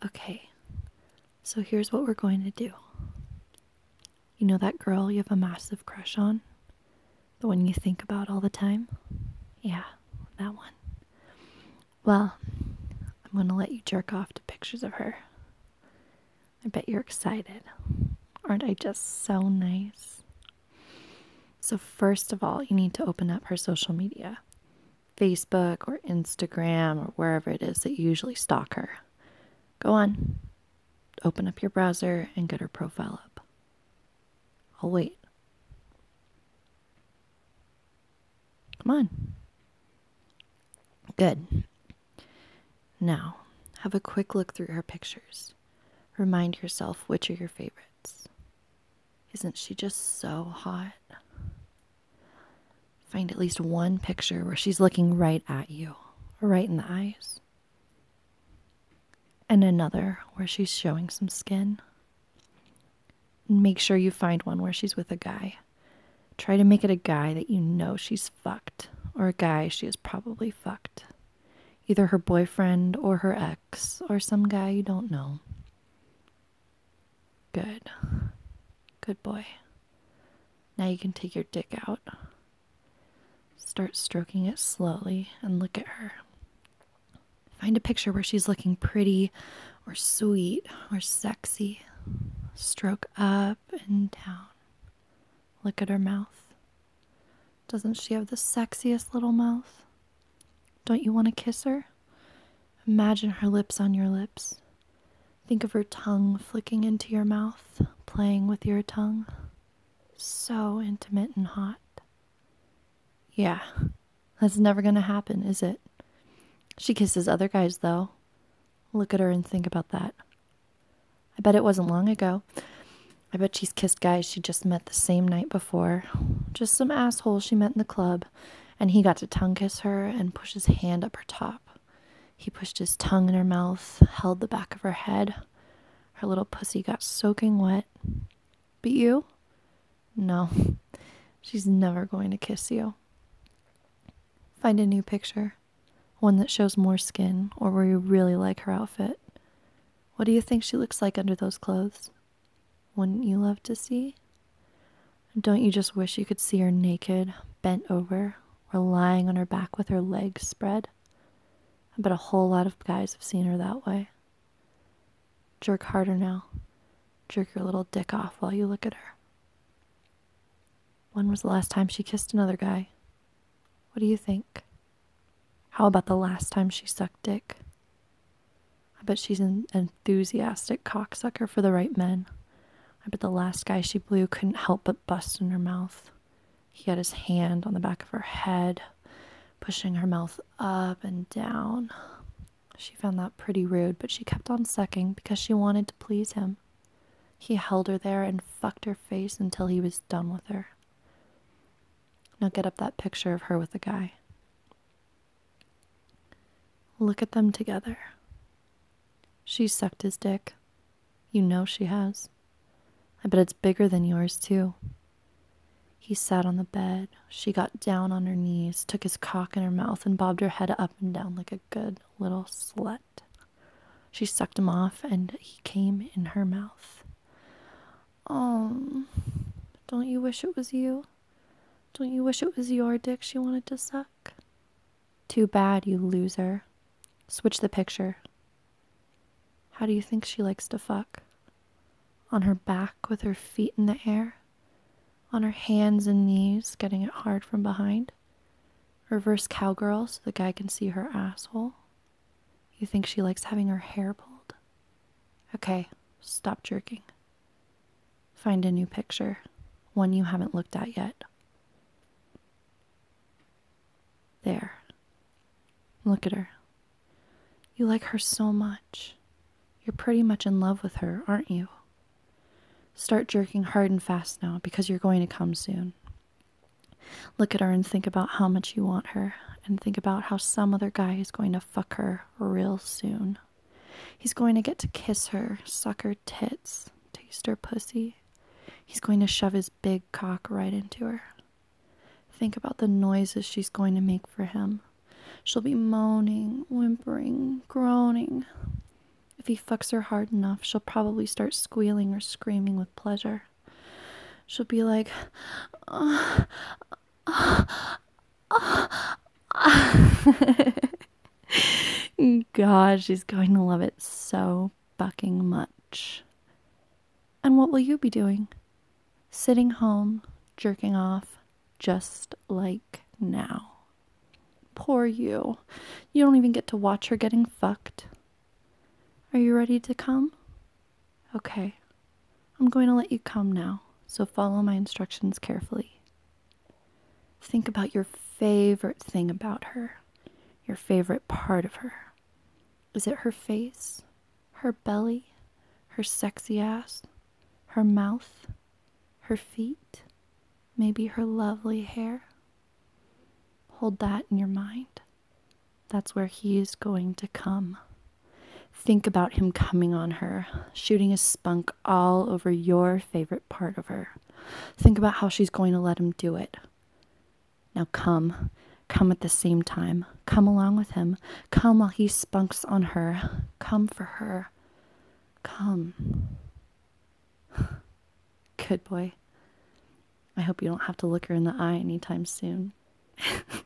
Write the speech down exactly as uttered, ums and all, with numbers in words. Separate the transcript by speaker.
Speaker 1: Okay, so here's what we're going to do. You know that girl you have a massive crush on? The one you think about all the time? Yeah, that one. Well, I'm going to let you jerk off to pictures of her. I bet you're excited. Aren't I just so nice? So first of all, you need to open up her social media. Facebook or Instagram or wherever it is that you usually stalk her. Go on. Open up your browser and get her profile up. I'll wait. Come on. Good. Now, have a quick look through her pictures. Remind yourself which are your favorites. Isn't she just so hot? Find at least one picture where she's looking right at you, or right in the eyes. And another where she's showing some skin. Make sure you find one where she's with a guy. Try to make it a guy that you know she's fucked, or a guy she has probably fucked. Either her boyfriend or her ex, or some guy you don't know. Good. Good boy. Now you can take your dick out. Start stroking it slowly and look at her. Find a picture where she's looking pretty or sweet or sexy. Stroke up and down. Look at her mouth. Doesn't she have the sexiest little mouth? Don't you want to kiss her? Imagine her lips on your lips. Think of her tongue flicking into your mouth, playing with your tongue. So intimate and hot. Yeah, that's never going to happen, is it? She kisses other guys, though. Look at her and think about that. I bet it wasn't long ago. I bet she's kissed guys she just met the same night before. Just some asshole she met in the club, and he got to tongue kiss her and push his hand up her top. He pushed his tongue in her mouth, held the back of her head. Her little pussy got soaking wet. But you? No, she's never going to kiss you. Find a new picture, one that shows more skin, or where you really like her outfit. What do you think she looks like under those clothes? Wouldn't you love to see? Don't you just wish you could see her naked, bent over, or lying on her back with her legs spread? I bet a whole lot of guys have seen her that way. Jerk harder now. Jerk your little dick off while you look at her. When was the last time she kissed another guy? What do you think? How about the last time she sucked dick? I bet she's an enthusiastic cocksucker for the right men. I bet the last guy she blew couldn't help but bust in her mouth. He had his hand on the back of her head, pushing her mouth up and down. She found that pretty rude, but she kept on sucking because she wanted to please him. He held her there and fucked her face until he was done with her. Now get up that picture of her with the guy. Look at them together. She sucked his dick. You know she has. I bet it's bigger than yours, too. He sat on the bed. She got down on her knees, took his cock in her mouth, and bobbed her head up and down like a good little slut. She sucked him off, and he came in her mouth. Oh, don't you wish it was you? Don't you wish it was your dick she wanted to suck? Too bad, you loser. Switch the picture. How do you think she likes to fuck? On her back with her feet in the air? On her hands and knees, getting it hard from behind? Reverse cowgirl so the guy can see her asshole? You think she likes having her hair pulled? Okay, stop jerking. Find a new picture, one you haven't looked at yet. There. Look at her. You like her so much. You're pretty much in love with her, aren't you? Start jerking hard and fast now because you're going to come soon. Look at her and think about how much you want her, and think about how some other guy is going to fuck her real soon. He's going to get to kiss her, suck her tits, taste her pussy. He's going to shove his big cock right into her. Think about the noises she's going to make for him. She'll be moaning, whimpering, groaning. If he fucks her hard enough, she'll probably start squealing or screaming with pleasure. She'll be like, uh, uh, uh, uh. God, she's going to love it so fucking much. And what will you be doing? Sitting home, jerking off, just like now. Poor you. You don't even get to watch her getting fucked. Are you ready to come? Okay. I'm going to let you come now, so follow my instructions carefully. Think about your favorite thing about her. Your favorite part of her. Is it her face? Her belly? Her sexy ass? Her mouth? Her feet? Maybe her lovely hair? Hold that in your mind. That's where he is going to come. Think about him coming on her, shooting his spunk all over your favorite part of her. Think about how she's going to let him do it. Now come. Come at the same time. Come along with him. Come while he spunks on her. Come for her. Come. Good boy. I hope you don't have to look her in the eye anytime soon.